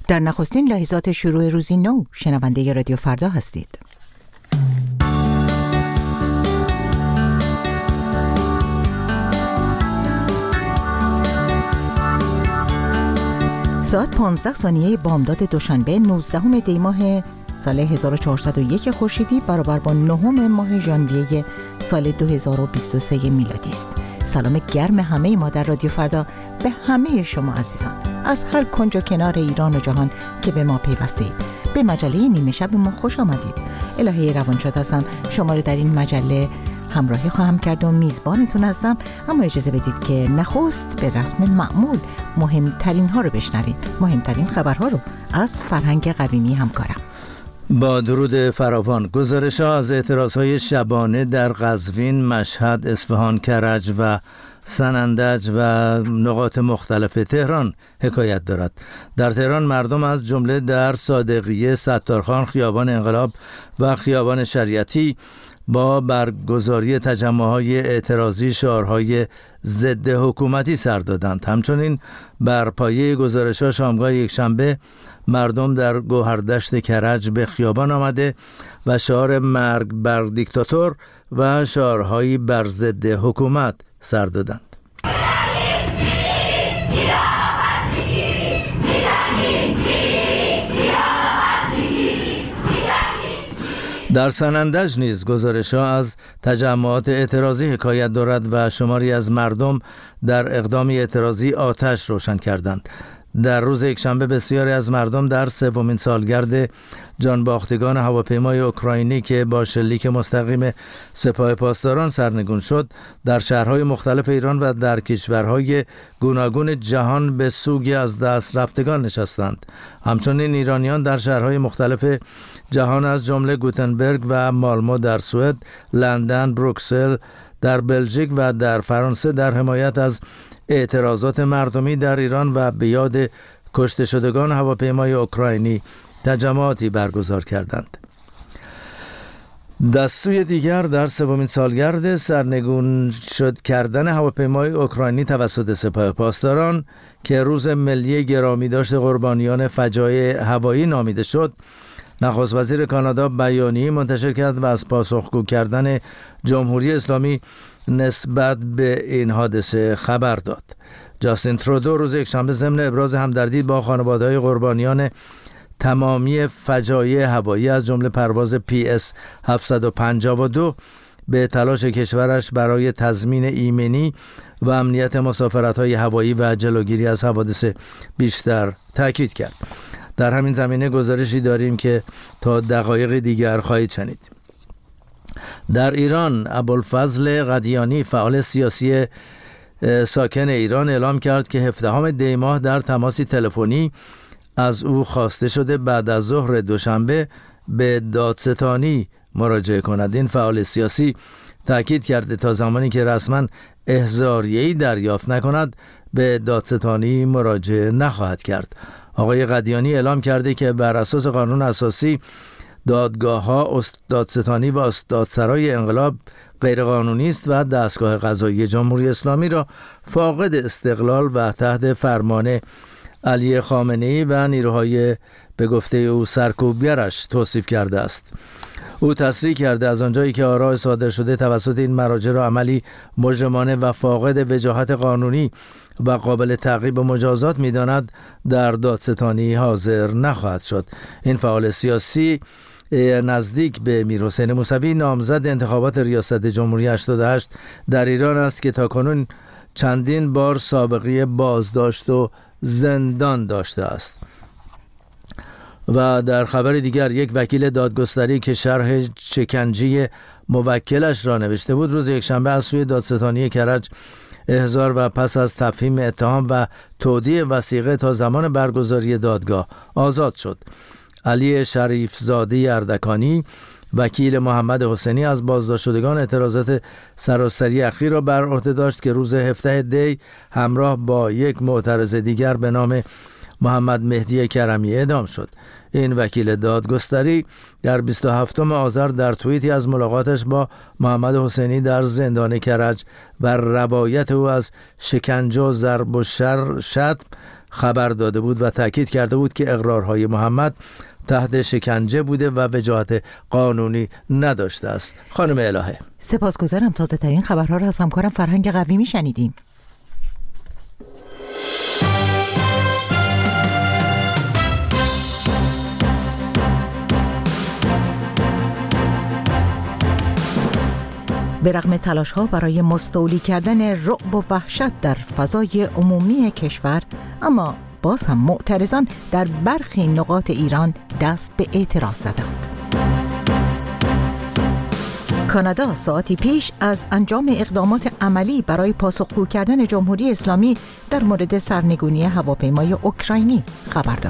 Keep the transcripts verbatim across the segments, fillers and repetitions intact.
در نخستین لحظات شروع روزی نو شنونده رادیو فردا هستید. ساعت پانزده ثانیه بامداد دوشنبه نوزدهم دی ماه سال هزار و چهارصد و یک خورشیدی برابر با نهم ماه ژانویه سال دو هزار و بیست و سه میلادی است. سلام گرم همه ما در رادیو فردا به همه شما عزیزان از هر کنج و کنار ایران و جهان که به ما پیوسته اید. به مجله نیمه شب ما خوش آمدید. الهه روانشاد هستم، شما رو در این مجله همراهی خواهم کرد و میزبانتون هستم. اما اجازه بدید که نخست به رسم معمول مهمترین ها رو بشنویم، مهمترین خبرها رو از فرهنگ قویمی همکارم. با درود فراوان، گزارش‌ها از اعتراض‌های شبانه در قزوین، مشهد، اصفهان، کرج و سنندج و نقاط مختلف تهران حکایت دارد. در تهران مردم از جمله در صادقیه، ستارخان، خیابان انقلاب و خیابان شریعتی با برگزاری تجمع‌های اعتراضی شعارهای ضد حکومتی سر دادند. همچنین بر پایه گزارش‌ها شامگاه یکشنبه مردم در گوهردشت کرج به خیابان آمده و شعار مرگ بر دیکتاتور و شعارهایی بر ضد حکومت سر دادند. در سنندج نیز گزارش‌ها از تجمعات اعتراضی حکایت دارد و شماری از مردم در اقدامی اعتراضی آتش روشن کردند. در روز یکشنبه بسیاری از مردم در سومین سالگرد جانباختگان هواپیمای اوکراینی که با شلیک مستقیم سپاه پاسداران سرنگون شد، در شهرهای مختلف ایران و در کشورهای گوناگون جهان به سوگ از دست رفتگان نشستند. همچنین ایرانیان در شهرهای مختلف جهان از جمله گوتنبرگ و مالمو در سوئد، لندن، بروکسل در بلژیک و در فرانسه در حمایت از اعتراضات مردمی در ایران و به یاد کشته شدگان هواپیمای اوکراینی تجمعاتی برگزار کردند. دستوی دیگر در سومین سالگرد سرنگون شد کردن هواپیمای اوکراینی توسط سپاه پاسداران که روز ملی گرامی داشت قربانیان فجایع هوایی نامیده شد، نخست وزیر کانادا بیانیه منتشر کرد و از پاسخگو کردن جمهوری اسلامی نسبت به این حادثه خبر داد. جاستین ترودو روز یکشنبه ضمن ابراز همدردی با خانواده‌های قربانیان تمامی فجایع هوایی از جمله پرواز پی اس هفتصد و پنجاه و دو به تلاش کشورش برای تضمین ایمنی و امنیت مسافرت‌های هوایی و جلوگیری از حوادث بیشتر تاکید کرد. در همین زمینه گزارشی داریم که تا دقایق دیگر خواهید شنید. در ایران ابوالفضل قدیانی فعال سیاسی ساکن ایران اعلام کرد که هفدهم دی ماه در تماسی تلفنی از او خواسته شده بعد از ظهر دوشنبه به دادستانی مراجعه کند. این فعال سیاسی تاکید کرده تا زمانی که رسما احضاریه‌ای دریافت نکند به دادستانی مراجعه نخواهد کرد. آقای قدیانی اعلام کرده که بر اساس قانون اساسی دادگاه‌ها دادستانی و دادسرای انقلاب غیرقانونی است و دستگاه قضایی جمهوری اسلامی را فاقد استقلال و تحت فرمان علی خامنه‌ای و نیروهای به گفته او سرکوبگرش توصیف کرده است. او تصریح کرده از آنجایی که آراء صادر شده توسط این مراجع را عملی مجرمانه و فاقد وجاهت قانونی و قابل تعقیب و مجازات می‌داند، در دادستانی حاضر نخواهد شد. این فعال سیاسی نزدیک به میرحسین موسوی نامزد انتخابات ریاست جمهوری هشتاد و هشت در ایران است که تاکنون چندین بار سابقه بازداشت و زندان داشته است. و در خبر دیگر یک وکیل دادگستری که شرح شکنجه موکلش را نوشته بود روز یکشنبه از سوی دادستانی کرج احضار و پس از تفهیم اتهام و تودیع وثیقه تا زمان برگزاری دادگاه آزاد شد. علی شریفزاده اردکانی وکیل محمد حسینی از بازداشت شدگان اعتراضات سراسری اخیر را بر عهده داشت که روز هفدهم دی همراه با یک معترض دیگر به نام محمد مهدی کرمی اعدام شد. این وکیل دادگستری در بیست و هفتم آذر در توییتی از ملاقاتش با محمد حسینی در زندان کرج و روایت او از شکنجه و ضرب و شر شتم خبر داده بود و تاکید کرده بود که اقرارهای محمد تحت شکنجه بوده و وجاهت قانونی نداشته است. خانم الهه سپاسگزارم. تازه ترین خبرها را از همکارم فرهنگ قویمی شنیدیم. به رغم تلاش‌ها برای مستولی کردن رعب و وحشت در فضای عمومی کشور، اما باز هم معترضان در برخی نقاط ایران دست به اعتراض زدند. کانادا ساعتی پیش از انجام اقدامات عملی برای پاسخگو کردن جمهوری اسلامی در مورد سرنگونی هواپیمای اوکراینی خبر داد.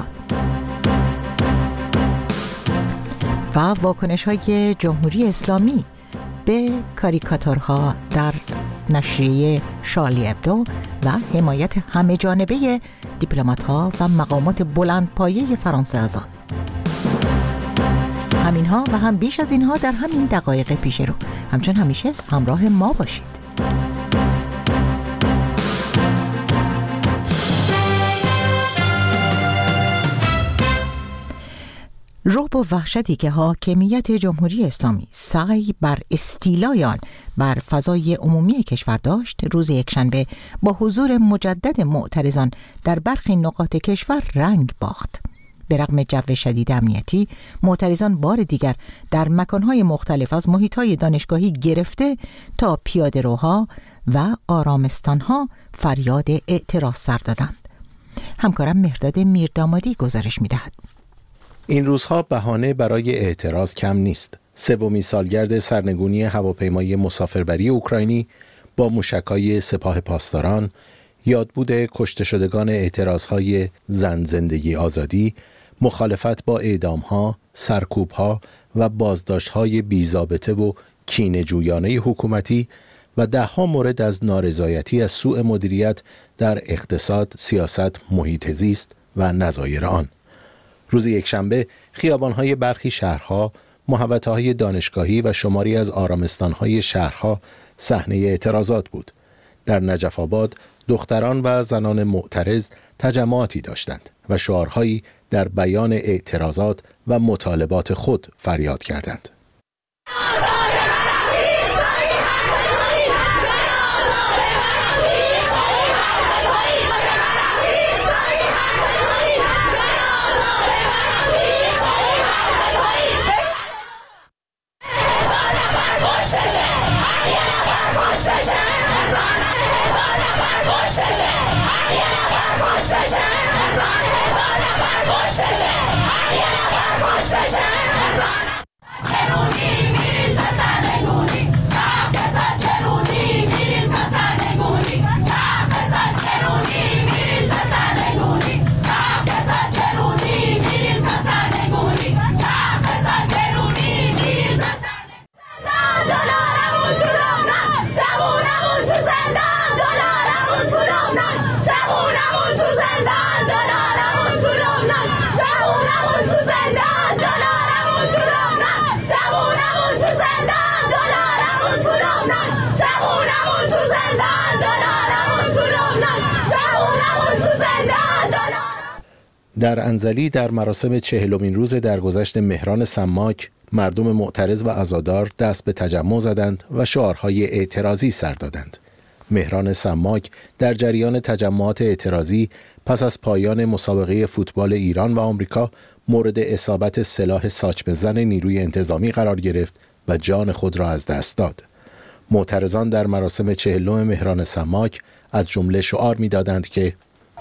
و واکنش‌های جمهوری اسلامی به کاریکاتورها در نشریه شارلی ابدو و حمایت همه جانبه دیپلمات‌ها و مقامات بلندپایه فرانسه از آن. همینها و هم بیش از اینها در همین دقایق پیش رو. همچون همیشه همراه ما باشید. رعب و وحشتی که حاکمیت جمهوری اسلامی سعی بر استیلای آن بر فضای عمومی کشور داشت، روز یکشنبه با حضور مجدد معترضان در برخی نقاط کشور رنگ باخت. به رغم جو شدید امنیتی، معترضان بار دیگر در مکانهای مختلف از محیطهای دانشگاهی گرفته تا پیاده‌روها و آرامستانها فریاد اعتراض سر دادند. همکارم مهرداد میردامادی گزارش می‌دهد. این روزها بهانه برای اعتراض کم نیست. سومین سالگرد سرنگونی هواپیمای مسافربری اوکراینی با موشک‌های سپاه پاسداران، یادبود کشته شدگان اعتراضهای زن زندگی آزادی، مخالفت با اعدام‌ها، سرکوب‌ها و بازداشت‌های بی‌ضابطه و کینه‌جویانه حکومتی و ده‌ها مورد از نارضایتی از سوء مدیریت در اقتصاد، سیاست، محیط زیست و نظایر آن. روز یکشنبه خیابان‌های برخی شهرها، محوطه‌های دانشگاهی و شماری از آرامستان‌های شهرها صحنه اعتراضات بود. در نجف آباد دختران و زنان معترض تجمعاتی داشتند و شعارهایی در بیان اعتراضات و مطالبات خود فریاد کردند. در انزلی در مراسم چهلمین روز درگذشت مهران سماک، مردم معترض و عزادار دست به تجمع زدند و شعارهای اعتراضی سر دادند. مهران سماک در جریان تجمعات اعتراضی پس از پایان مسابقه فوتبال ایران و آمریکا مورد اصابت سلاح ساچمه‌زن نیروی انتظامی قرار گرفت و جان خود را از دست داد. معترضان در مراسم چهلم مهران سماک از جمله شعار می‌دادند که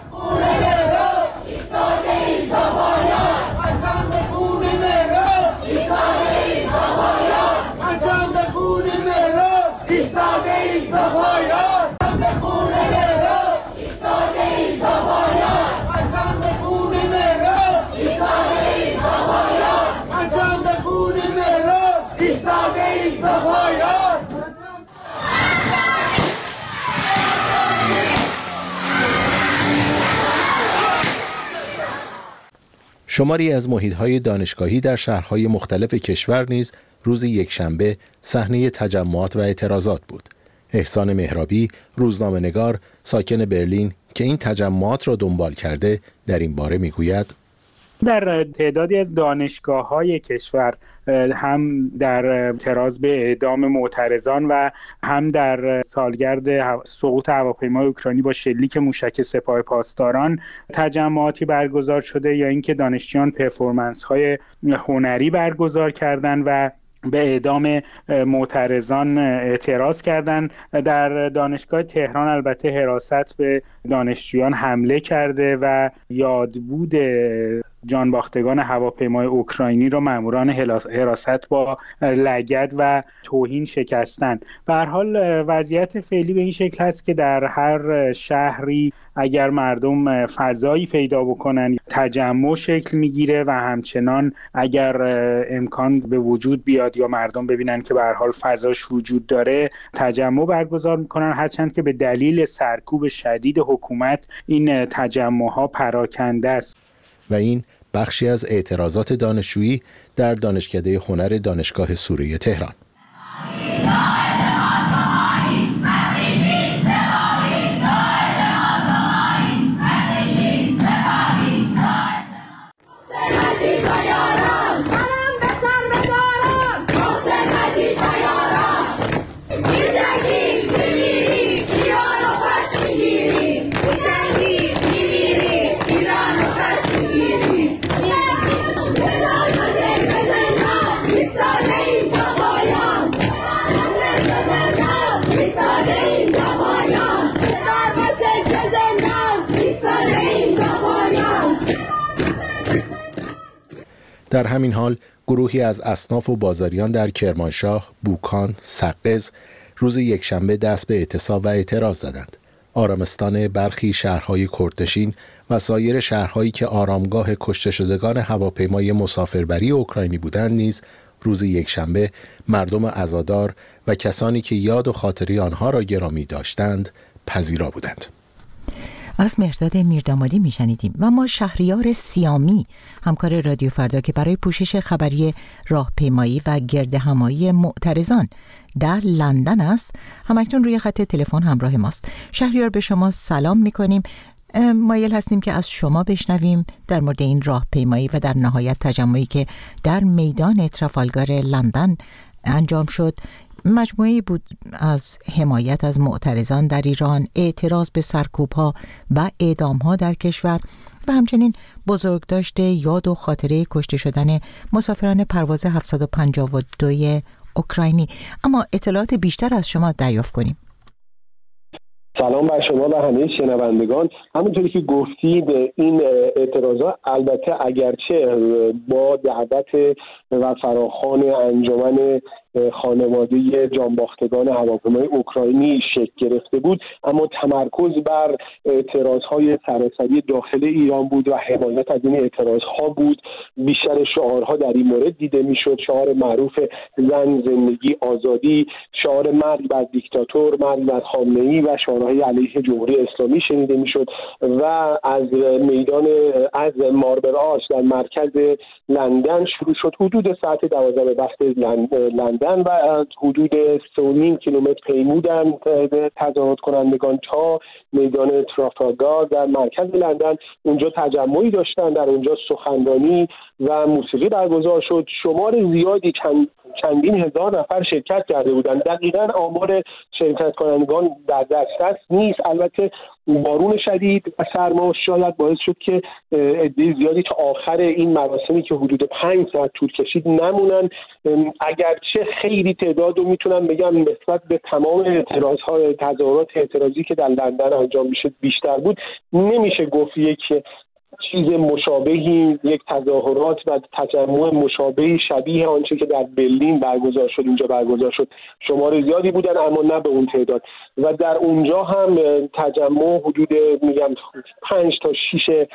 شماری از محیط‌های دانشگاهی در شهرهای مختلف کشور نیز روز یکشنبه صحنه تجمعات و اعتراضات بود. احسان مهرابی، روزنامه‌نگار، ساکن برلین، که این تجمعات را دنبال کرده در این باره میگوید: در تعدادی از دانشگاه‌های کشور هم در اعتراض به اعدام معترضان و هم در سالگرد سقوط هواپیمای اوکراینی با شلیک موشک سپاه پاسداران تجمعاتی برگزار شده، یا اینکه دانشجویان پرفورمنس‌های هنری برگزار کردند و به اعدام معترضان اعتراض کردند. در دانشگاه تهران البته حراست به دانشجویان حمله کرده و یادبود جانباختگان هواپیمای اوکراینی را ماموران حراست با لگد و توهین شکستند. به هر حال وضعیت فعلی به این شکل است که در هر شهری اگر مردم فضایی پیدا بکنن تجمع شکل میگیره و همچنان اگر امکان به وجود بیاد یا مردم ببینن که به هر حال فضاش وجود داره تجمع برگزار میکنن، هرچند که به دلیل سرکوب شدید حکومت این تجمع ها پراکنده است. و این بخشی از اعتراضات دانشجویی در دانشکده هنر دانشگاه سوره تهران. در همین حال گروهی از اصناف و بازاریان در کرمانشاه، بوکان، سقز روز یکشنبه دست به اعتصاب و اعتراض زدند. آرامستان برخی شهرهای کردنشین و سایر شهرهایی که آرامگاه کشته شدگان هواپیمای مسافربری اوکراینی بودند نیز روز یکشنبه مردم عزادار و کسانی که یاد و خاطره آنها را گرامی داشتند پذیرا بودند. از مهرداد میردامادی میشنیدیم. و ما شهریار سیامی، همکار رادیو فردا که برای پوشش خبری راهپیمایی و گردهمایی معترضان در لندن است، همکنون روی خط تلفن همراه ماست. شهریار، به شما سلام میکنیم. مایل هستیم که از شما بشنویم در مورد این راهپیمایی و در نهایت تجمعی که در میدان ترافالگار لندن انجام شد. مجموعه‌ای بود از حمایت از معترضان در ایران، اعتراض به سرکوب‌ها و اعدام‌ها در کشور و همچنین بزرگداشت یاد و خاطره کشته شدن مسافران پرواز هفتصد و پنجاه و دو اوکراینی. اما اطلاعات بیشتر از شما دریافت کنیم. سلام بر شما و همه شنوندگان. همونطوری که گفتید این اعتراضات البته اگرچه با دعوت و فراخوان انجمن خانواده جانباختگان هواپیمای اوکراینی شکل گرفته بود، اما تمرکز بر اعتراضهای سراسری داخل ایران بود و حمایت از این اعتراضها بود. بیشتر شعارها در این مورد دیده میشد. شعار معروف زن، زندگی، آزادی، شعار مرگ بر دیکتاتور، مرگ بر خامنه‌ای و شعارهای علیه جمهوری اسلامی شنیده میشد و از میدان از ماربل آرچ در مرکز لندن شروع شد. حدود ساعت دوازده به وقت لندن و حدود سه و نیم کیلومتر پیمودن تظاهرات کنندگان تا میدان ترافالگار در مرکز لندن. اونجا تجمعی داشتن، در اونجا سخنرانی و موسیقی برگزار شد. شمار زیادی چند چندین هزار نفر شرکت کرده بودند. دقیقاً آمار شرکت کنندگان در دسترس نیست. البته بارون شدید و سرما شاید باعث شد که عده زیادی تا آخر این مراسمی که حدود پنج ساعت طول کشید نمونن. اگرچه خیلی تعداد رو میتونم بگم نسبت به تمام اعتراض‌ها تظاهرات اعتراضی که در لندن انجام میشد بیشتر بود، نمیشه گفت یک چیز مشابهی، یک تظاهرات و تجمع مشابهی شبیه آنچه که در برلین برگزار شد اینجا برگزار شد. شمار زیادی بودن اما نه به اون تعداد و در اونجا هم تجمع حدود میگم پنج تا شش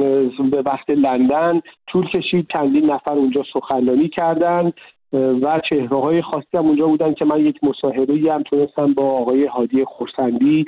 به وقت لندن طول کشید. چندین نفر اونجا سخنرانی کردند و چهره‌های خاصی هم اونجا بودن که من یک مصاحبه‌ای هم تونستم با آقای هادی خورسندی،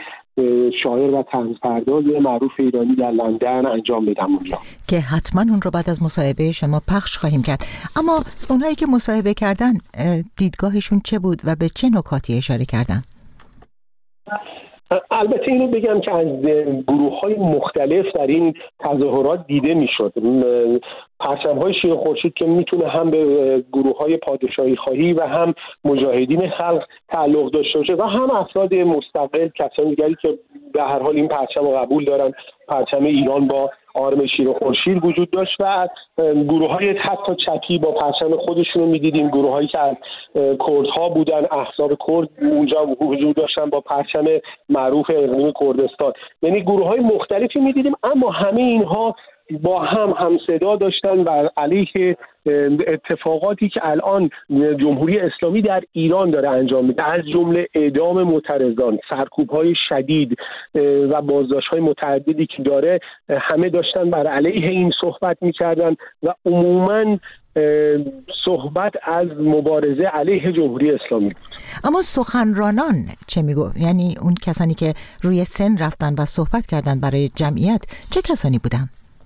شاعر و طنزپرداز معروف ایرانی در لندن انجام بدم اونجا، که حتما اون رو بعد از مصاحبه شما پخش خواهیم کرد. اما اونهایی که مصاحبه کردن دیدگاهشون چه بود و به چه نکاتی اشاره کردن؟ البته اینو بگم که از گروه‌های مختلف در این تظاهرات دیده میشد. پرچم‌های شیر خورشید که میتونه هم به گروه‌های پادشاهی خواهی و هم مجاهدین خلق تعلق داشته باشه و هم افراد مستقل، کسان دیگری که به هر حال این پرچم رو قبول دارن. پرچم ایران با آرم شیر خورشید وجود داشت و گروه‌های حتی چپی با پرچم خودشون رو می‌دیدیم، گروه‌هایی که از کردها بودن، احزاب کرد اونجا وجود داشتن با پرچم معروف اقلیم کردستان. یعنی گروه‌های مختلفی می‌دیدیم، اما همه اینها با هم همصدا داشتن بر علیه اتفاقاتی که الان جمهوری اسلامی در ایران داره انجام میده، از جمله اعدام معترضان، سرکوب‌های شدید و بازداشت‌های متعددی که داره. همه داشتن بر علیه این صحبت می‌کردن و عموماً صحبت از مبارزه علیه جمهوری اسلامی بود. اما سخنرانان چه میگو؟ یعنی اون کسانی که روی سن رفتن و صحبت کردن برای جمعیت چه کسانی بودن؟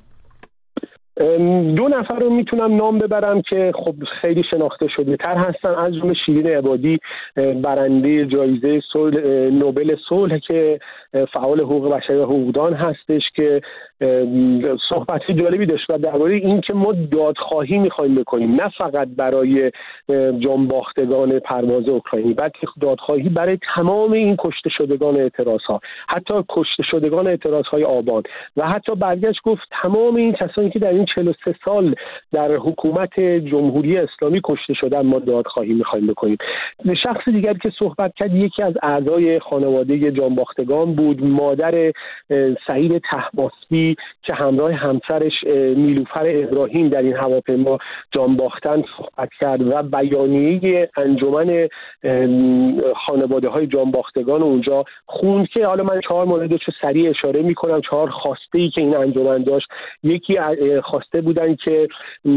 دو نفر رو میتونم نام ببرم که خب خیلی شناخته شده تر هستن، از جمله شیرین عبادی، برنده جایزه صلح نوبل صلح که فعال حقوق بشری و حقوقدان هستش، که صحبت جالبی داشت و درباره این که ما دادخواهی میخوایم بکنیم، نه فقط برای جانباختگان پرواز اوکراینی، بلکه دادخواهی برای تمام این کشته شدگان اعتراضها، حتی کشته شدگان اعتراضهای آبان، و حتی برگشت گفت تمام این کسانی که در این چهل و سه سال در حکومت جمهوری اسلامی کشته شدن ما دادخواهی میخوایم بکنیم. شخص دیگری که صحبت کرد یکی از اعضای خانواده جانباختگان بود، مادر سعید طهماسبی که همراه همسرش نیلوفر ابراهیم در این هواپیما جان باختن صحبت کرد و بیانیه انجمن خانواده های جان باختگان اونجا خوند که حالا من چهار موردش رو سریع اشاره میکنم، چهار خواسته ای که این انجمن داشت. یکی خواسته بودن که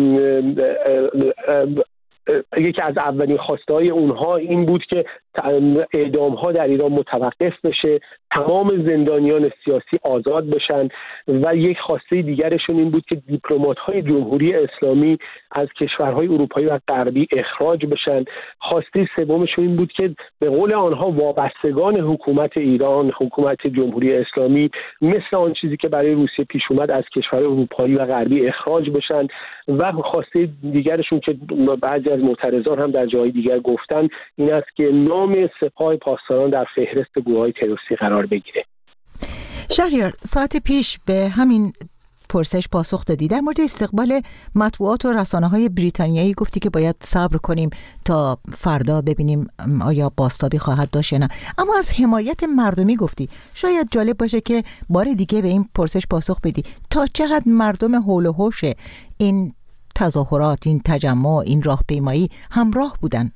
یکی از اولین خواسته های اونها این بود که اعدام ها در ایران متوقف بشه، تمام زندانیان سیاسی آزاد بشن، و یک خواسته دیگرشون این بود که دیپلمات های جمهوری اسلامی از کشورهای اروپایی و غربی اخراج بشن. خواسته سومشون این بود که به قول آنها وابستگان حکومت ایران، حکومت جمهوری اسلامی، مثل آن چیزی که برای روسیه پیش اومد، از کشورهای اروپایی و غربی اخراج بشن. و خواسته دیگرشون که بعضی از معترضان هم در جای دیگر گفتن این است که نام سپاه پاسداران در فهرست گروه‌های تروریستی قرار بگیره. شهریار، ساعت پیش به همین پرسش پاسخ دادی در مورد استقبال مطبوعات و رسانه‌های بریتانیایی، گفتی که باید صبر کنیم تا فردا ببینیم آیا بازتابی خواهد داشت یا نه. اما از حمایت مردمی گفتی. شاید جالب باشه که بار دیگه به این پرسش پاسخ بدی. تا چقدر مردم حول و حوش این تظاهرات، این تجمع، این راهپیمایی همراه بودن؟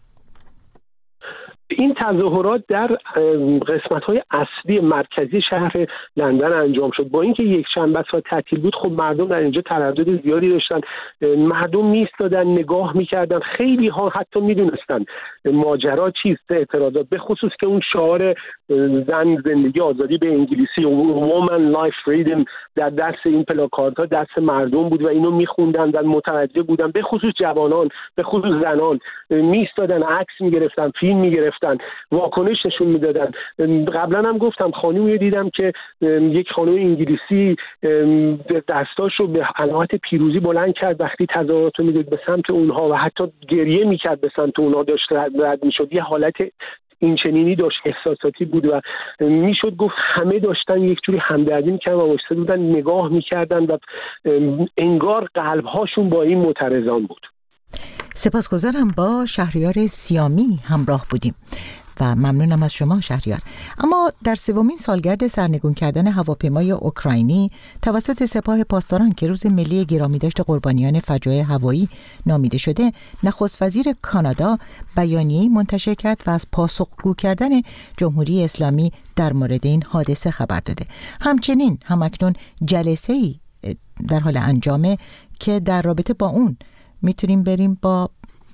این تظاهرات در قسمت‌های اصلی مرکزی شهر لندن انجام شد. با اینکه یک شنبه است و تعطیل بود، خب مردم در اینجا تردد زیادی داشتن. مردم می‌ایستادن نگاه می‌کردن. خیلی ها حتی می‌دونستن ماجرا چیست، اعتراضات، به خصوص که اون شعار زن زندگی آزادی به انگلیسی woman life freedom در دست این پلاکاردها دست مردم بود و اینو می‌خوندن و متوجه بودن، به خصوص جوانان، به خصوص زنان می‌ایستادن، عکس می‌گرفتن، فیلم می‌گرفتن، واکنش نشون میدادن. قبلا هم گفتم خانومی دیدم که یک خانم انگلیسی دستاشو به علامت پیروزی بلند کرد وقتی تظاهرات رو میدید به سمت اونها و حتی گریه میکرد به سمت اونها، داشت رد میشد. یه حالت این چنینی داشت، احساساتی بود و میشد گفت همه داشتن یک جوری همدردی میکردن و وایساده بودن نگاه میکردن و انگار قلبهاشون با این معترضان بود. سپاسگزارم. با شهریار سیامی همراه بودیم و ممنونم از شما شهریار. اما در سومین سالگرد سرنگون کردن هواپیمای اوکراینی توسط سپاه پاسداران که روز ملی گرامیداشت قربانیان فجایع هوایی نامیده شده، نخست وزیر کانادا بیانیه‌ای منتشر کرد و از پاسخگو کردن جمهوری اسلامی در مورد این حادثه خبر داده. همچنین همکنون جلسه‌ای در حال انجامه که در رابطه با اون میتونیم بریم با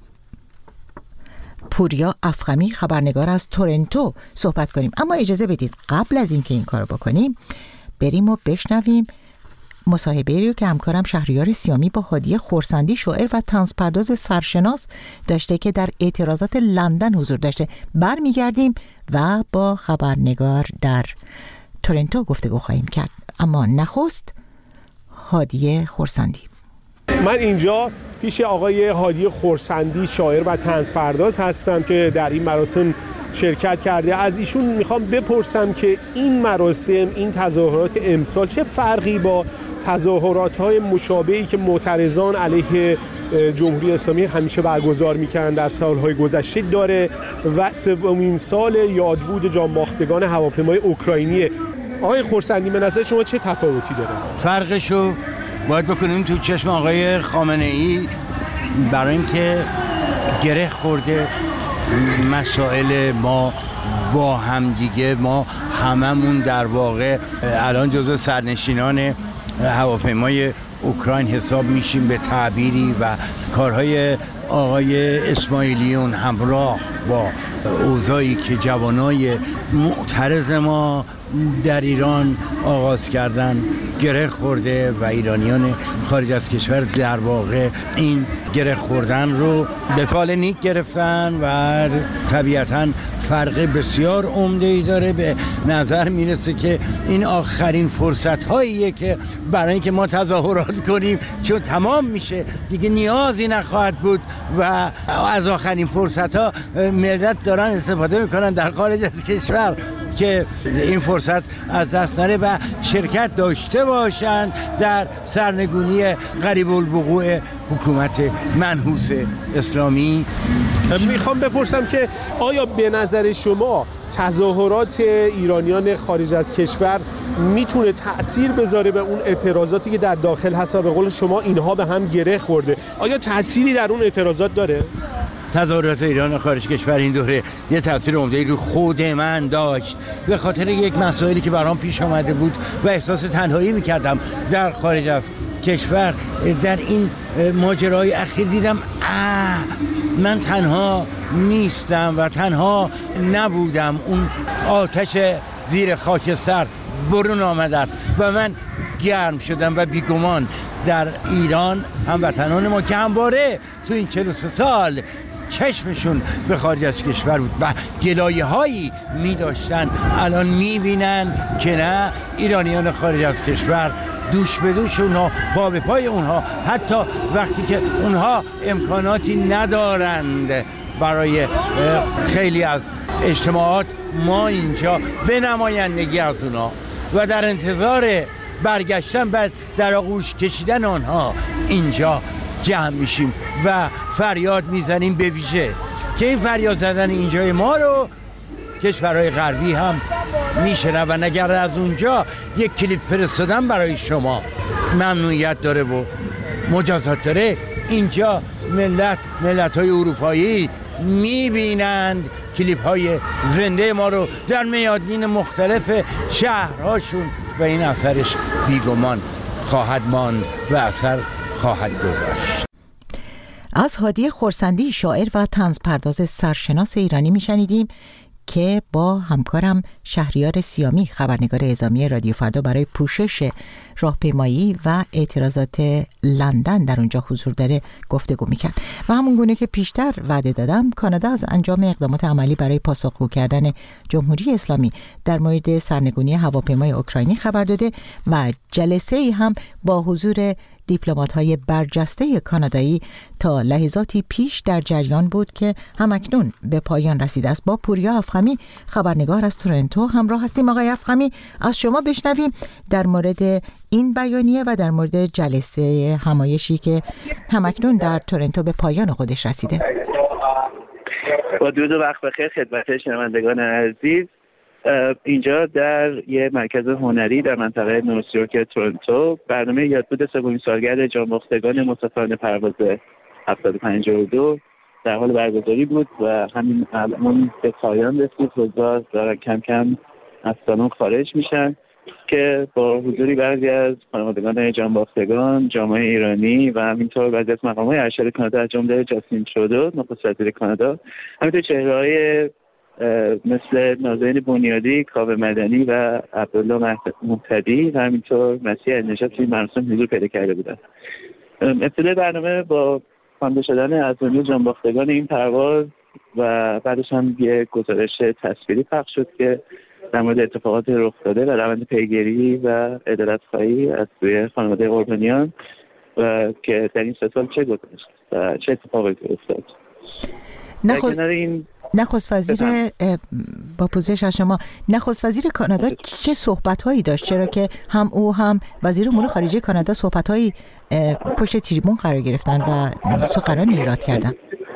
پوریا افخمی خبرنگار از تورنتو صحبت کنیم. اما اجازه بدید قبل از اینکه این کارو بکنیم بریم و بشنویم مصاحبه‌ای رو که همکارم شهریار سیامی با هادی خورسندی شاعر و طنزپرداز سرشناس داشته که در اعتراضات لندن حضور داشته برمیگردیم و با خبرنگار در تورنتو گفتگو خواهیم کرد. اما نخست هادی خورسندی. من اینجا پیش آقای هادی خورسندی شاعر و طنزپرداز هستم که در این مراسم شرکت کرده. از ایشون میخوام بپرسم که این مراسم، این تظاهرات امسال چه فرقی با تظاهرات‌های مشابهی که معترضان علیه جمهوری اسلامی همیشه برگزار می‌کردن در سال‌های گذشته داره و سومین سال یادبود جانباختگان هواپیمای اوکراینی. آقای خورسندی به نظر شما چه تفاوتی داره؟ فرقشو باید بکنیم تو چشم آقای خامنه‌ای، برای اینکه گره خورده مسائل ما با همدیگه، ما هممون در واقع الان جزو سرنشینان هواپیمای اوکراین حساب میشیم به تعبیری و کارهای آقای اسماعیلیون همراه با اوضاعی که جوانای معترض ما در ایران آغاز کردن گره خورده و ایرانیان خارج از کشور در واقع این گره خوردن رو به فال نیک گرفتن و طبیعتاً فرق بسیار عمده‌ای داره. به نظر میرسه که این آخرین فرصت هاییه که برای اینکه ما تظاهرات کنیم، چون تمام میشه دیگه نیازی نخواهد بود و از آخرین فرصت ها ملت دارن استفاده میکنن در خارج از کشور که این فرصت از دست نره و شرکت داشته باشند در سرنگونی قریب الوقوع حکومت منحوس اسلامی. میخوام بپرسم که آیا به نظر شما تظاهرات ایرانیان خارج از کشور میتونه تأثیر بذاره به اون اعتراضاتی که در داخل هست و به قول شما اینها به هم گره خورده؟ آیا تأثیری در اون اعتراضات داره؟ تظاهرات ایران خارج کشور این دوره یه تاثیر عمده‌ای رو خود من داشت، به خاطر یک مسائلی که برام پیش آمده بود و احساس تنهایی میکردم در خارج از کشور. در این ماجرای اخیر دیدم اه من تنها نیستم و تنها نبودم، اون آتش زیر خاکستر برون آمده است و من گرم شدم و بیگمان در ایران هموطنان ما که همواره تو این چهل و سه سال چشمشون به خارج از کشور بود و گلایه هایی می داشتن، الان می بینن که نه، ایرانیان خارج از کشور دوش به دوش اونها، پا به پای اونها، حتی وقتی که اونها امکاناتی ندارند برای خیلی از اجتماعات، ما اینجا به نمایندگی از اونها و در انتظار برگشتن بعد در آغوش کشیدن آنها اینجا جمع میشیم و فریاد میزنیم، به ویژه که این فریاد زدن اینجای ما رو کشورهای غربی هم میشنون. اگر از اونجا یک کلیپ فرستادن برای شما ممنوعیت داره و مجازات داره، اینجا ملت ملت های اروپایی میبینند کلیپ های زنده ما رو در میادین مختلف شهرهاشون و این اثرش بیگمان خواهد ماند و اثر خواهد گذاشت. از هادی خورسندی شاعر و طنزپرداز سرشناس ایرانی میشنیدیم که با همکارم شهریار سیامی خبرنگار اعزامی رادیو فردا برای پوشش راهپیمایی و اعتراضات لندن در اونجا حضور داره گفتگو میکرد. و همون گونه که پیشتر وعده دادم، کانادا از انجام اقدامات عملی برای پاسخگو کردن جمهوری اسلامی در مورد سرنگونی هواپیمای اوکراینی خبر داده و جلسه‌ای هم با حضور دیپلمات‌های برجسته کانادایی تا لحظاتی پیش در جریان بود که همکنون به پایان رسیده است. با پوریا افخمی خبرنگار از تورنتو همراه هستیم. آقای افخمی، از شما بشنویم در مورد این بیانیه و در مورد جلسه همایشی که همکنون در تورنتو به پایان خودش رسیده. با درود و وقت بخیر خدمت شنوندگان عزیز. اینجا در یه مرکز هنری در منطقه نورثیورک تورنتو برنامه یادبود سومین سالگرد جانباختگان مسافران پرواز هفتاد و پنج و دو در حال برگزاری بود و همین الان به پایان رسید. روزا دارن کم کم از سالن خارج میشن که با حضوری بعضی از خانوادگان جانباختگان، جامعه ایرانی و همینطور بعضی از مقامات ارشد کانادا از جمله جاستین ترودو نخست وزیر کانادا، همینطور چهره‌های مثل نازنین بنیادی، کاوه مدنی و عبدالله مهتدی و همینطور مسیح النژاد توی مراسم حضور پیدا کرده بودند. ابتدای برنامه با خوانده شدن از دنیا جانباختگان این پرواز و بعدش هم یه گزارش تصویری پخش شد که در مورد اتفاقات رخ داده و روند پیگیری و عدالت‌خواهی از سوی خانواده قربانیان و که در این سه سال چه گذشت و چه اتفاقی افتاد. نخست نخست وزیر با پوزش از شما نخست وزیر کانادا چه صحبت‌هایی داشت، چرا که هم او هم وزیر امور خارجه کانادا صحبت‌هایی پشت تریبون قرار گرفتن و سخنرانی ایراد کردن؟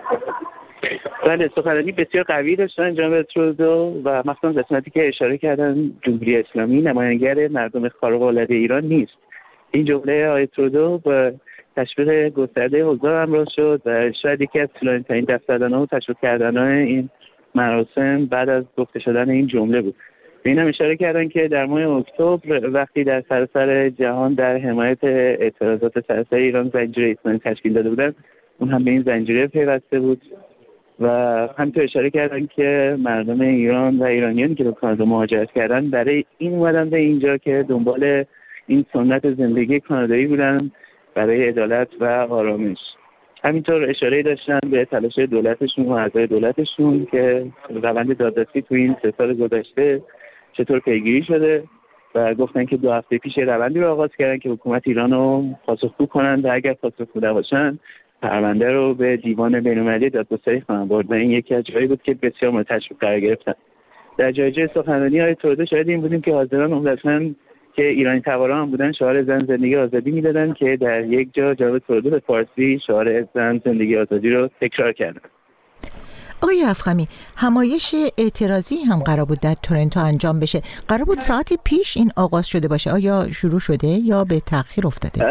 بله، سخنرانی بسیار قوی داشتن جناب ترودو و مخصوصا قسمتی که اشاره کردن جمهوری اسلامی نماینگر مردم خارق‌العاده ایران نیست. این جمله آقای ترودو با تشویق گسترده حضار همراه شد و شاید یکی از طولانی‌ترین دست زدن‌ها و تشویق کردن‌های این مراسم بعد از گفته شدن این جمله بود. به این هم اشاره کردن که در ماه اکتبر وقتی در سراسر جهان در حمایت اعتراضات سراسر ایران زنجیره اسلامی تشکیل داده بودند، اون هم به این زنجیره پیوسته بود و همینطور اشاره کردن که مردم ایران و ایرانیانی که به کانادا مهاجرت کردن برای این اومدن به اینجا که دنبال این سنت زندگی کانادایی بودن برای عدالت و آرامش. همینطور اشاره داشتن به تلاش دولتشون و اعضای دولتشون که روند دادرسی تو این سه سال گذشته چطور پیگیری شده و گفتن که دو هفته پیش روندی رو آغاز کردن که حکومت ایران رو پاسخگو کنن و اگر پاسخگو نباشن پرونده رو به دیوان بین‌المللی دادگستری خواهند برد و این یکی از جایی بود که بسیار مورد تشویق قرار گرفتن. در جای جای سخنرانی های ترودو شاهد این بودیم که حاضران عمدتاً که ایرانی تبارا هم بودن شعار زن زندگی آزادی میدادن که در یک جا جناب ترودو به فارسی شعار زن زندگی آزادی رو تکرار کردن. آقای افخمی، همایش اعتراضی هم قرار بود در تورنتو انجام بشه. قرار بود ساعتی پیش این آغاز شده باشه. آیا شروع شده یا به تأخیر افتاده؟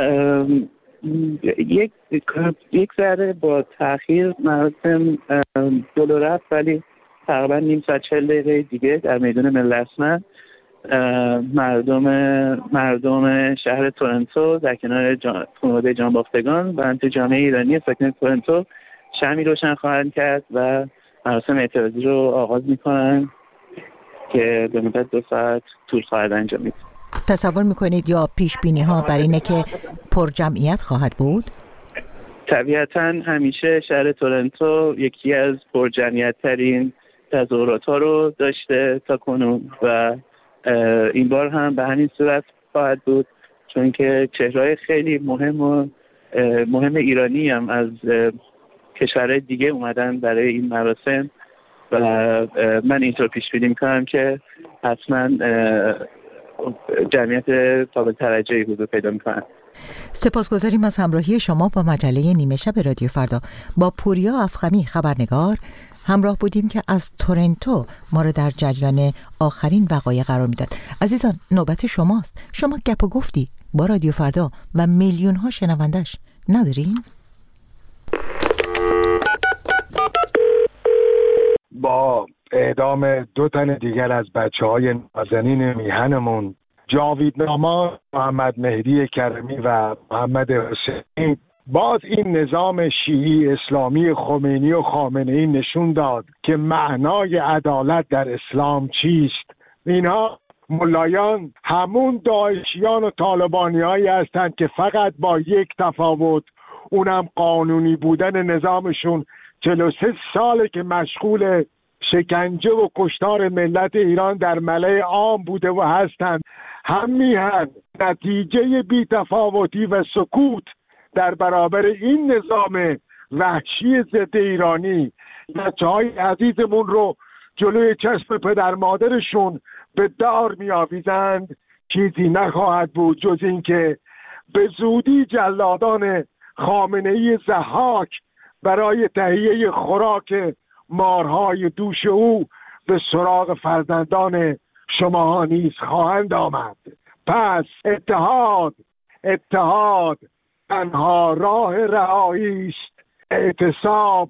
یک یک ذره با تأخیر مراسم جلو رفت، ولی تقریبا نیم ساعت چهل دقیقه دیگه در میدان ملت اسمت مردم مردم شهر تورنتو در کنار خانواده جانباختگان و همچنین جامعه ایرانی ساکن تورنتو شمعی روشن خواهند کرد و مراسم اعتراضی رو آغاز میکنن که به مدت دو ساعت طول خواهد انجامید. تصور میکنید یا پیش بینی ها بر اینه که پر جمعیت خواهد بود؟ طبیعتاً همیشه شهر تورنتو یکی از پر جمعیت ترین تظاهرات ها رو داشته تا کنون و این بار هم به همین صورت خواهد بود، چون که چهره‌های خیلی مهم و مهم ایرانی هم از کشورهای دیگه اومدن برای این مراسم و من اینطور پیش بینی می‌کنم که حتما جمعیت قابل توجهی حضور پیدا می‌کنن. سپاسگزاریم از همراهی شما با مجله نیمه شب رادیو فردا. با پوریا افخمی خبرنگار همراه بودیم که از تورنتو ما رو در جریان آخرین وقایع قرار میداد. عزیزان، نوبت شماست. شما گپ و گفتی با رادیو فردا و میلیون ها شنوندش ندارین؟ با اعدام دو تن دیگر از بچه های نازنین میهنمون جاوید نامان، محمد مهدی کرمی و محمد حسینی، باز این نظام شیعی اسلامی خمینی و خامنه‌ای نشون داد که معنای عدالت در اسلام چیست. اینها ملایان همون داعشیان و طالبانیایی هستند که فقط با یک تفاوت، اونم قانونی بودن نظامشون. چهل و سه ساله که مشغول شکنجه و کشتار ملت ایران در ملأ عام بوده و هستند. هم میهن نتیجه بی‌تفاوتی و سکوت در برابر این نظام وحشی ضد ایرانی بچه‌های عزیزمون رو جلوی چشم پدر مادرشون به دار می‌آویزند، چیزی نخواهد بود جز این که به زودی جلادان خامنه‌ای ضحاک برای تهیه خوراک مارهای دوش او به سراغ فرزندان شماها نیز خواهند آمد. پس اتحاد اتحاد تنها راه رهایی است. اعتصاب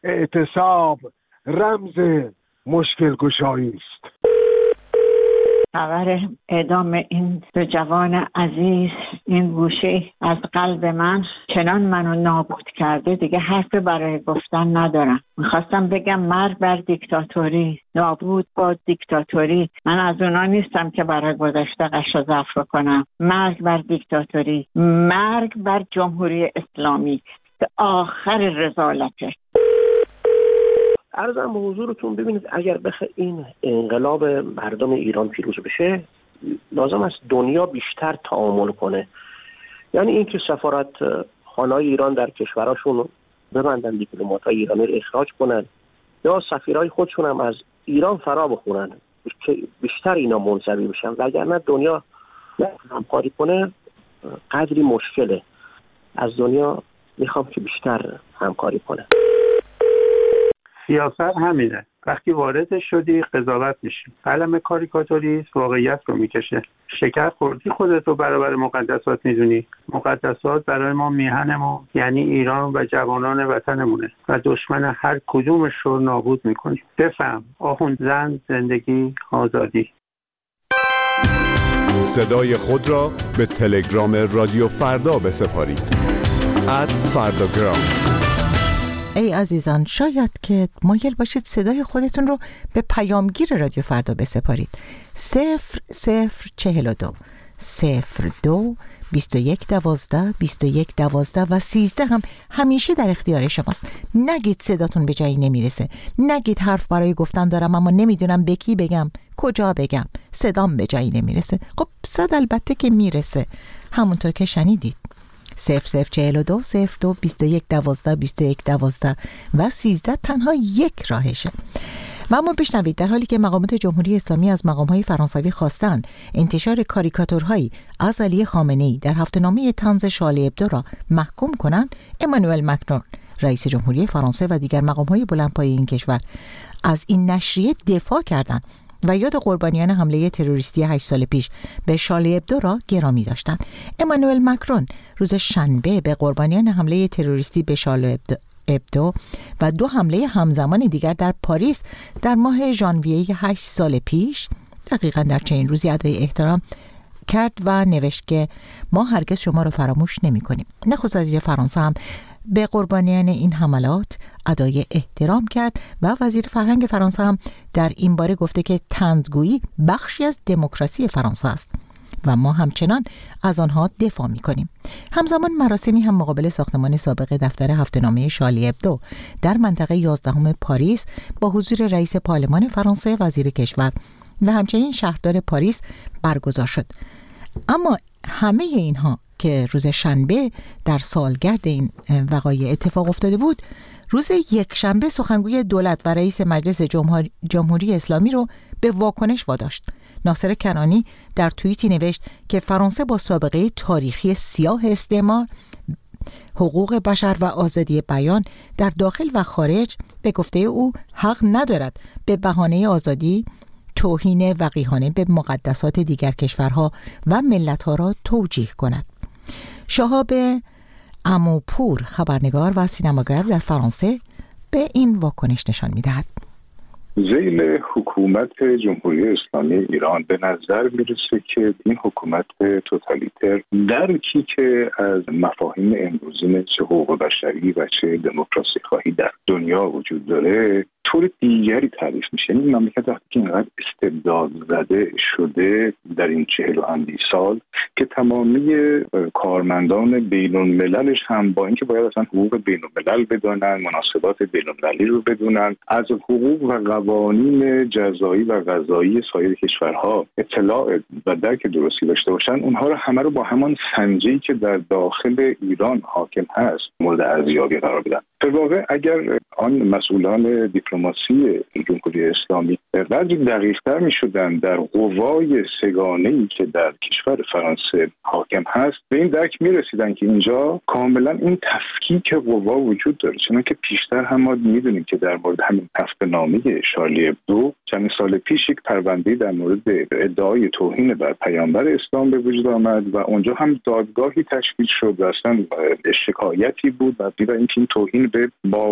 اعتصاب رمز مشکل گشایی است. خبر اعدام این دو جوان عزیز این گوشه از قلب من چنان منو نابود کرده دیگه حرف برای گفتن ندارم. میخواستم بگم مرگ بر دیکتاتوری، نابود با دیکتاتوری. من از اونا نیستم که برای گذشته قش و ظرف کنم. مرگ بر دیکتاتوری، مرگ بر جمهوری اسلامی، آخر رذالته. عرضم به حضورتون، ببینید اگر بخواد این انقلاب مردم ایران پیروز بشه لازم است دنیا بیشتر تعامل کنه. یعنی اینکه سفارت خانه‌های ایران در کشوراشون ببندن، دیپلمات‌های ایرانی رو اخراج کنن یا سفیرای خودشون هم از ایران فرا بخونن که بیشتر اینا منزوی بشن، وگرنه دنیا همکاری کنه قدری مشکله. از دنیا میخوام که بیشتر همکاری کنه. سیاست همینه، وقتی وارد شدی قضاوت میشی. قلم کاریکاتوریست واقعیت رو میکشه. شکر خوردی خودت رو برابر مقدسات میدونی. مقدسات برای ما میهنمون، یعنی ایران و جوانان وطنمونه و دشمن هر کدومش رو نابود میکنیم. بفهم آخوند زن، زندگی، آزادی. صدای خود را به تلگرام رادیو فردا بسپارید. ات فرداگرام. ای عزیزان، شاید که مایل باشید صدای خودتون رو به پیامگیر رادیو فردا بسپارید. صفر صفر چهل و دو صفر دو بیست و یک دوازده بیست و یک دوازده و سیزده هم همیشه در اختیار شماست. نگید صداتون به جایی نمیرسه، نگید حرف برای گفتن دارم اما نمیدونم به کی بگم، کجا بگم، صدام به جایی نمیرسه. خب صد البته که میرسه، همونطور که شنیدید. صفر صفر چهل و دو صفر دو بیست و یک دوازده بیست و یک دوازده و سیزده تنها یک راهشه. و اما بشنوید، در حالی که مقامات جمهوری اسلامی از مقام‌های فرانسوی خواستند انتشار کاریکاتورهایی از علی خامنه‌ای در هفته‌نامه طنز شارلی ابدو را محکوم کنند، امانوئل مکرون رئیس جمهوری فرانسه و دیگر مقام‌های بلندپایه این کشور از این نشریه دفاع کردند و یاد قربانیان حمله تروریستی هشت سال پیش به شارلی ابدو را گرامی داشتند. امانوئل مکرون روز شنبه به قربانیان حمله تروریستی به شارلی ابدو ابدو و دو حمله همزمان دیگر در پاریس در ماه ژانویه هشت سال پیش دقیقاً در چنین روزی ادای احترام کرد و نوشت که ما هرگز شما را فراموش نمی کنیم. نخست وزیر فرانسه هم به قربانیان این حملات ادای احترام کرد و وزیر فرهنگ فرانسه هم در این باره گفته که طنزگویی بخشی از دموکراسی فرانسه است و ما همچنان از آنها دفاع می‌کنیم. همزمان مراسمی هم مقابل ساختمان سابق دفتر هفته‌نامه شارلی ابدو در منطقه یازدهم پاریس با حضور رئیس پارلمان فرانسه، وزیر کشور و همچنین شهردار پاریس برگزار شد. اما همه اینها که روز شنبه در سالگرد این وقایع اتفاق افتاده بود، روز یک شنبه سخنگوی دولت و رئیس مجلس جمهوری, جمهوری اسلامی رو به واکنش واداشت. ناصر کنعانی در توییتی نوشت که فرانسه با سابقه تاریخی سیاه استعمار، حقوق بشر و آزادی بیان در داخل و خارج به گفته او حق ندارد به بهانه آزادی توهین وقیحانه به مقدسات دیگر کشورها و ملتها را توجیه کند. شهاب اموپور، خبرنگار و سینماگر در فرانسه، به این واکنش نشان می‌دهد. ذیل حکومت جمهوری اسلامی ایران به نظر میرسه که این حکومت توتالیتر درکی که از مفاهیم امروزین چه حقوق بشری و چه دموکراسی خواهی در دنیا وجود داره طور دیگری تعریف میشه. این مملکت وقتی که اینقدر استبداد زده شده در این چهل و اندی سال که تمامی کارمندان بین المللش هم با اینکه باید اصلا حقوق بین الملل بدونن، مناسبات بین المللی رو بدونن، از حقوق و قوانین جزایی و قضایی سایر کشورها اطلاع و درک درستی داشته باشن، اونها رو همه رو با همان سنجی که در داخل ایران حاکم هست مورد ارزیابی قرار بدن. در واقع اگر آن مسئولان دیپلماسی جمهوری اسلامی قدری دقیق‌تر می‌شدن در قوای سگانه‌ای که در کشور فرانسه حاکم هست، به این درک می‌رسیدن که اینجا کاملا این تفکیک قوا وجود داره. چنانکه پیشتر هم ما می‌دونیم که در مورد همین هفته‌نامه شارلی ابدو چند سال پیش یک پرونده در مورد ادعای توهین بر پیامبر اسلام به وجود آمد و اونجا هم دادگاهی تشکیل شد و اصلا شکایتی بود و دیدن اینکه این توهین به باور عمومی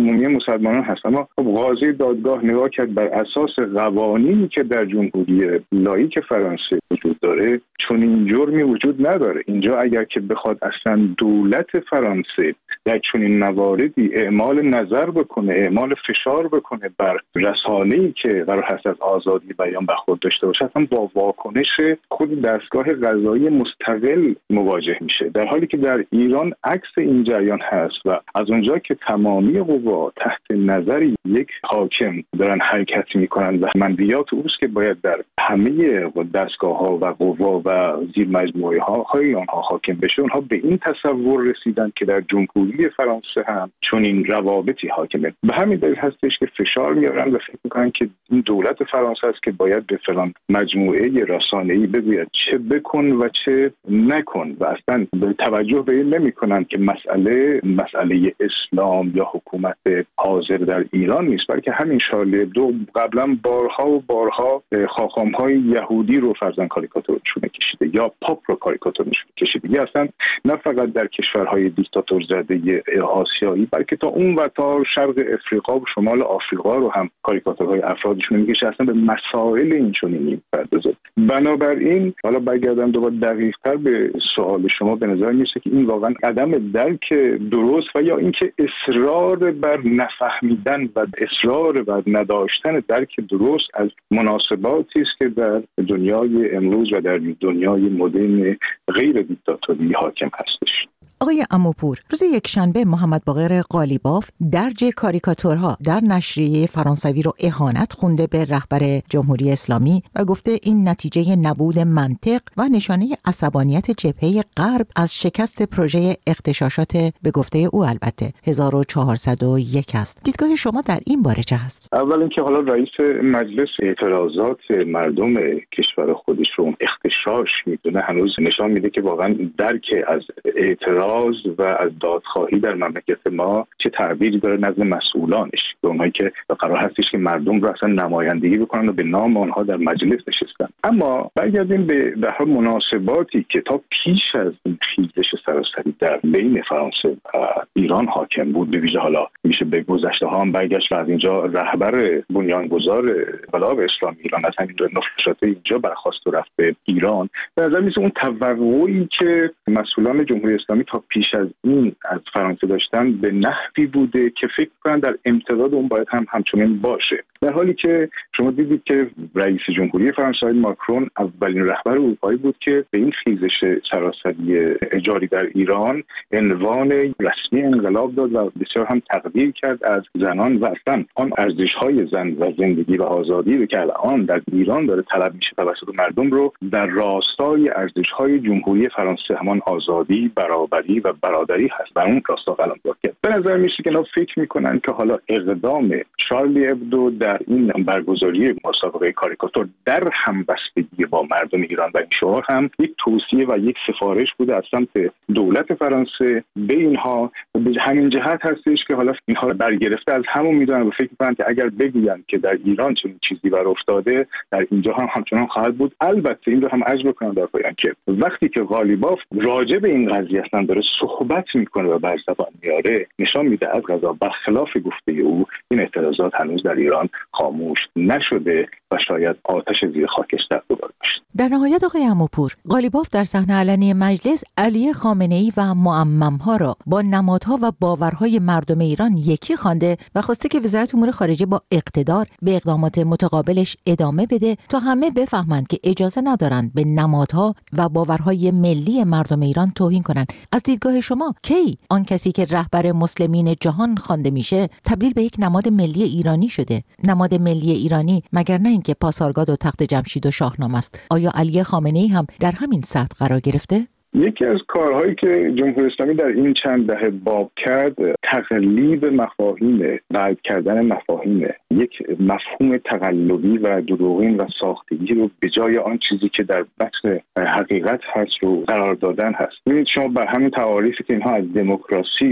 عمومی مسلمانان هست. اما خب قاضی دادگاه نگاه کرد بر اساس قوانینی که در جمهوری لاییک فرانسه وجود داره چون این جرمی وجود نداره. اینجا اگر که بخواد اصلا دولت فرانسه در چنین مواردی اعمال نظر بکنه، اعمال فشار بکنه بر رسانه‌ای که قرار هست از آزادی بیان برخورد داشته باشه، اصلا با واکنش خود دستگاه قضایی مستقل مواجه میشه، در حالی که در ایران عکس این جریان هست و از اونجا که تمامی قوا تحت نظر یک حاکم دارن حرکت میکنن و منویات اوست که باید در همه دستگاه‌ها و قوا و زیر مجموعه ها های آنها حاکم بشه، اونها به این تصور رسیدن که در جمهوری فرانسه هم چون این روابطی حاکمه. به همین دلیل هستش که فشار میارن و فکر میکنن که این دولت فرانسه است که باید به فلان مجموعه رسانه‌ای بگوید چه بکن و چه نکن و اصلا به توجه به این نمیکنن که مسئله مسئله اسلام یا حکومت حاضر در ایران نیست، بلکه همین شارلی ابدو قبلا بارها و بارها خاخام‌های یهودی رو فرزن کاریکاتور نشون کشیده یا پاپ رو کاریکاتور نشون کشیده. یا اصلا نه فقط در کشورهای دیکتاتور زده آسیایی بلکه تا اون و تا شرق افریقا و شمال آفریقا رو هم کاریکاتورهای افرادشون میکشه، اصلا به مسائل این چنینی پردازه. بنابراین حالا برگردم دوباره دقیق‌تر به سوال شما، به نظر میرسه که این واقعا عدم درک درست و یا اینکه اصرار بر نفهمیدن و اصرار بر نداشتن درک درست از مناسباتی است که در دنیای امروز و در دنیای مدرن غیر دیکتاتوری حاکم هستش. آقای عموپور، روز یکشنبه محمد باقر قالیباف درج کاریکاتورها در نشریه فرانسوی رو اهانت خونده به رهبر جمهوری اسلامی و گفته این نتیجه نبود منطق و نشانه عصبانیت جبهه غرب از شکست پروژه اغتشاشات به گفته او البته هزار و چهارصد و یک است. دیدگاه شما در این باره چه هست؟ اول اینکه حالا رئیس مجلس اعتراضات مردم کشور خودش رو اغتشاش میدونه هنوز نشان میده که واقعا درک از اعتراض و از دادخواهی در مملکت ما چه تعبیری داره نزد مسئولانش، به اونهایی که قرار هستش که مردم رو اصلا نمایندگی بکنن و به نام آنها در مجلس نشستن. اما برگردیم به در حال مناسباتی که تا پیش از این خیزش سراسری در بین فرانسه و ایران حاکم بود، به ویژه حالا میشه به گذشته ها هم برگشت و از اینجا رهبر بنیانگذار انقلاب اسلامی ایران از همین نفرات اینجا برخاست و رفت به ایران. به نظر میاد اون توقعی که مسئولان جمهوری اسلامی تا پیش از این از فرانسه داشتن به نحوی بوده که فکر کنن در امتداد اون باید هم همچنین باشه، در حالی که شما دیدید که رئیس جمهوری فرانسه ماکرون اولین رهبر اروپایی بود که به این خیزش سراسری جاری در ایران عنوان رسمی انقلاب داد و بسیار هم تقدیر کرد از زنان و اصلا آن ارزش‌های زن و زندگی و آزادی رو که الان در ایران داره طلب میشه توسط مردم رو در راستای ارزش‌های جمهوری فرانسه، همان آزادی، برابری و برادری هست، بر اون راستا قلم داد کرد. به نظر میشه که اینا فکر میکنن که حالا اقدام شارلی ابدو در این برگزاری مسابقه کاریکاتور در همبستگی با مردم ایران و این شعار هم یک توصیه و یک سفارش بوده از سمت دولت فرانسه به اینها. به همین جهت هستش که حالا اینها برگرفته از همون میدونن و فکر میکنن که اگر بگویند که در ایران چنین چیزی بر افتاده در اینجا هم همچنان خواهد بود. البته این رو هم عرض بکنم در پایان که وقتی که قالیباف راجع به این قضیه اصلا داره صحبت میکنه و بر زبان میاره، نشان میده از قضا برخلاف گفته او این اعتراضات هنوز در ایران خاموش نشده و شاید آتش زیر خاکستر دوباره باشه. در نهایت آقای عموپور، قالیباف در صحنه علنی مجلس علی خامنه‌ای و معمم‌ها را با نمادها و باورهای مردم ایران یکی خوانده و خواسته که وزارت امور خارجه با اقتدار به اقدامات متقابلش ادامه بده تا همه بفهمند که اجازه ندارند به نمادها و باورهای ملی مردم ایران توهین کنند. از دیدگاه شما کی آن کسی که رهبر مسلمین جهان خوانده میشه تبدیل به یک نماد ملی ایرانی شده؟ نماد ملی ایرانی مگر نه اینکه پاسارگاد و تخت جمشید و شاهنامه است؟ آیا علی خامنه‌ای هم در همین سطح قرار گرفته؟ یکی از کارهایی که جمهوری اسلامی در این چند دهه باب کرد تقلیب مفاهیم، قلب کردن مفاهیم، یک مفهوم تقلبی و دروغین و ساختگی رو به جای آن چیزی که در بطن حقیقت هست رو قرار دادن هست. ببینید شما بر همین تعاریفی که اینها از دموکراسی و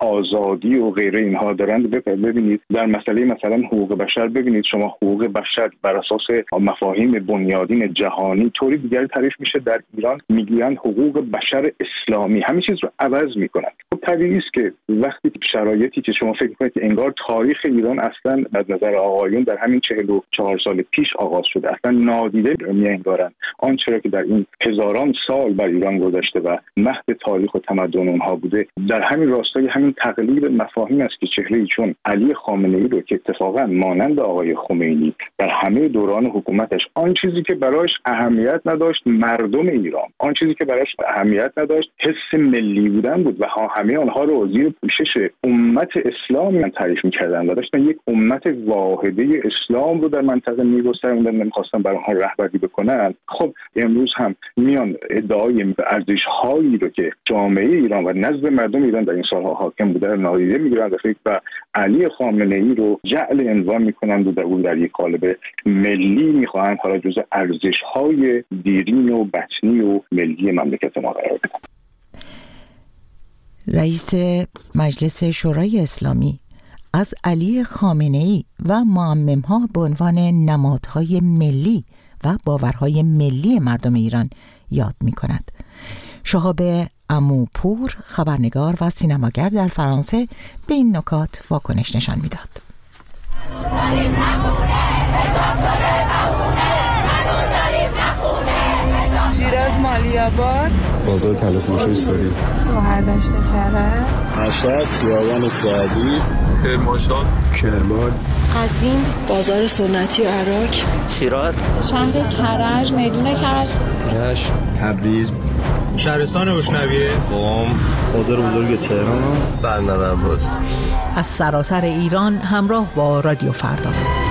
آزادی و غیره اینها دارند. ببینید در مسئله مثلا حقوق بشر، ببینید شما حقوق بشر بر اساس مفاهیم بنیادین جهانی طوری دیگری تعریف میشه. در ایران میگویند حقوق بشر اسلامی، همه چیز رو عوض میکنن. خب طبیعی است که وقتی شرایطی که شما فکر کنید که انگار تاریخ ایران اصلا از نظر آقایون در همین چهل و چهار سال پیش آغاز شده، اصلا نادیده میانگارن آنچه را که در این هزاران سال بر ایران گذشته و مهد تاریخ و تمدن اونها بوده، در همین راستای همین تقلید مفاهیم است که چهره‌ای چون علی خامنه‌ای رو که اتفاقا مانند آقای خمینی در همه دوران حکومتش آن چیزی که برایش اهمیت نداشت مردم ایران، آن چیزی که برایش اهمیت نداشت حس ملی بودن بود و همه آنها رو زیر پوشش امت اسلام تعریف می‌کردند و داشتن یک امت واحده اسلام رو در منطقه می‌گسترندن، نمی‌خواستن برای آنها رهبری بکنن. خب امروز هم میان ادعای ارزش‌هایی رو که جامعه ایران و نزد مردم ایران در این سال‌ها حاکم بوده نادیده می‌گیرند و فکر و علی خامنه‌ای رو جعل عنوان می‌کنند و در اون در یک قالب ملی می‌خواهند حالا جزء ارزش‌های دیرین و بطنی و ملی مملکت ما قرار بدن. رئیس مجلس شورای اسلامی از علی خامنه‌ای و معمم‌ها به عنوان نمادهای ملی و باورهای ملی مردم ایران یاد می‌کند. شهاب عموپور، خبرنگار و سینماگر در فرانسه، به این نکات واکنش نشان می‌داد. شیراز مالی‌آباد، بازار تلفروشی ساری، گوهردشت کرج، مشهد خیابان سعدی، کرمانشاه، کرمان، قزوین، بازار سنتی عراق، شیراز، شهر کرج، میدون کرج، رشت، تبریز، شهرستان بشنویه، قم، بازار بزرگ تهران، بندر عباس. از سراسر ایران همراه با رادیو فردا.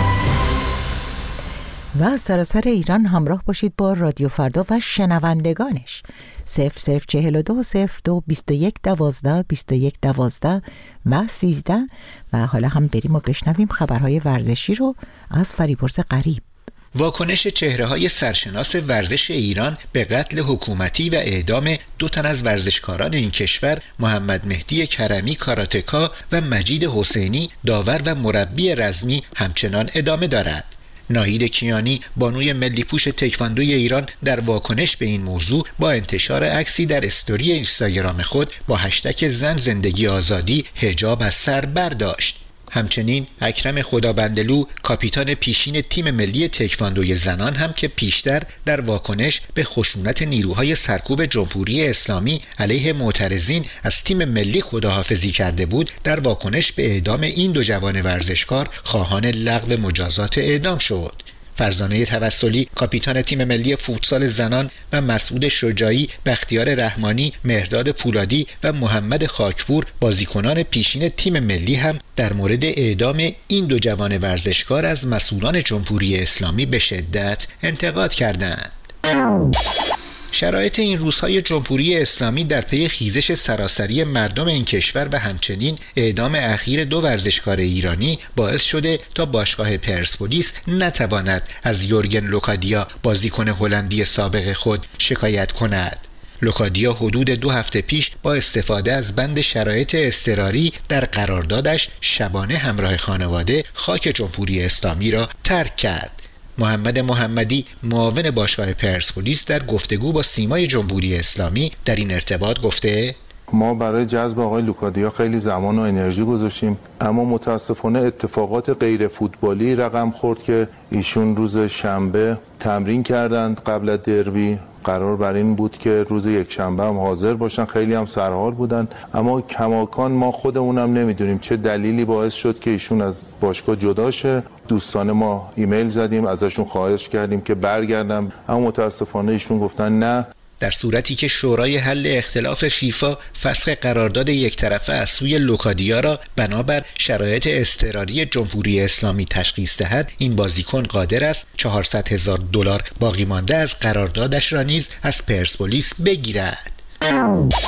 و از سراسر ایران همراه باشید با رادیو فردا و شنوندگانش. صفر صفر چهل و دو صفر دو بیست و یک دوازده بیست و یک دوازده و سیزده. و حالا هم بریم و بشنویم خبرهای ورزشی رو از فریبرز قریب. واکنش چهره‌های سرشناس ورزش ایران به قتل حکومتی و اعدام دو تن از ورزشکاران این کشور، محمد مهدی کرمی کاراتکا و مجید حسینی داور و مربی رزمی، همچنان ادامه دارد. ناهید کیانی، بانوی ملی پوش تکواندوی ایران، در واکنش به این موضوع با انتشار عکسی در استوری اینستاگرام خود با هشتگ زن زندگی آزادی حجاب از سر برداشت. همچنین اکرم خدابندلو، کاپیتان پیشین تیم ملی تکواندوی زنان هم که پیشتر در واکنش به خشونت نیروهای سرکوب جمهوری اسلامی علیه معترضین از تیم ملی خداحافظی کرده بود، در واکنش به اعدام این دو جوان ورزشکار خواهان لغو مجازات اعدام شد. فرزانه توسلی، کاپیتان تیم ملی فوتسال زنان و مسعود شجاعی، بختیار رحمانی، مهرداد پولادی و محمد خاکپور، بازیکنان پیشین تیم ملی هم در مورد اعدام این دو جوان ورزشکار از مسئولان جمهوری اسلامی به شدت انتقاد کردند. شرایط این روزهای جمهوری اسلامی در پی خیزش سراسری مردم این کشور و همچنین اعدام اخیر دو ورزشکار ایرانی باعث شده تا باشگاه پرسپولیس نتواند از یورگن لوکادیا، بازیکن هلندی سابق خود، شکایت کند. لوکادیا حدود دو هفته پیش با استفاده از بند شرایط اضطراری در قراردادش شبانه همراه خانواده خاک جمهوری اسلامی را ترک کرد. محمد محمدی، معاون باشگاه پرسپولیس، در گفتگو با سیمای جمهوری اسلامی در این ارتباط گفته: ما برای جذب آقای لوکادیا خیلی زمان و انرژی گذاشتیم، اما متاسفانه اتفاقات غیر فوتبالی رقم خورد که ایشون روز شنبه تمرین کردند قبل از دربی. قرار بر این بود که روز یک شنبه هم حاضر باشن، خیلی هم سرحال بودن، اما کماکان ما خودمونم نمیدونیم چه دلیلی باعث شد که ایشون از باشگاه جدا شه. دوستان ما ایمیل زدیم، ازشون خواهش کردیم که برگردن، اما متاسفانه ایشون گفتن نه. در صورتی که شورای حل اختلاف فیفا فسخ قرارداد یک طرفه از سوی لوکادیا را بنابر شرایط اضطراری جمهوری اسلامی تشخیص دهد، این بازیکن قادر است چهارصد هزار دلار باقی مانده از قراردادش را نیز از پرسپولیس بگیرد.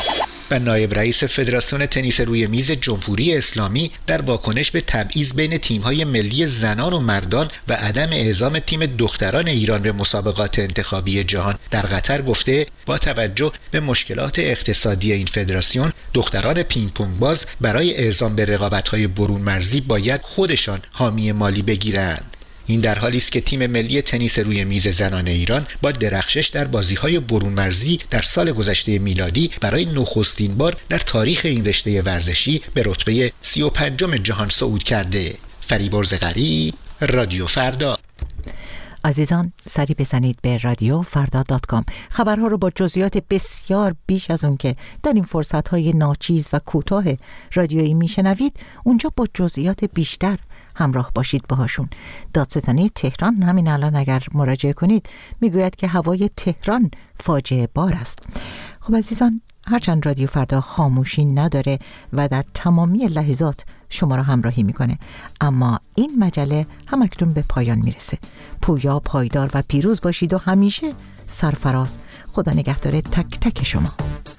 و نایب رئیس فدراسیون تنیس روی میز جمهوری اسلامی در واکنش به تبعیض بین تیم‌های ملی زنان و مردان و عدم اعزام تیم دختران ایران به مسابقات انتخابی جهان در قطر گفته با توجه به مشکلات اقتصادی این فدراسیون، دختران پینگ پونگ باز برای اعزام به رقابت‌های برون مرزی باید خودشان حامی مالی بگیرند. این در حالی است که تیم ملی تنیس روی میز زنان ایران با درخشش در بازی‌های برون مرزی در سال گذشته میلادی برای نخستین بار در تاریخ این رشته ورزشی به رتبه سی و پنجم جهان صعود کرده. فریبرز غریب، رادیو فردا. عزیزان سری بزنید به رادیو فردا دات کام. خبرها رو با جزئیات بسیار بیش از اون که در این فرصت‌های ناچیز و کوتاه رادیویی میشنوید، اونجا با جزئیات بیشتر همراه باشید باهاشون. دادستانی تهران همین الان اگر مراجعه کنید میگوید که هوای تهران فاجعه بار است. خب عزیزان، هرچند رادیو فردا خاموشی نداره و در تمامی لحظات شما را همراهی میکنه، اما این مجله همکنون به پایان میرسه. پویا، پایدار و پیروز باشید و همیشه سرفراز. خدا نگهدار تک تک شما.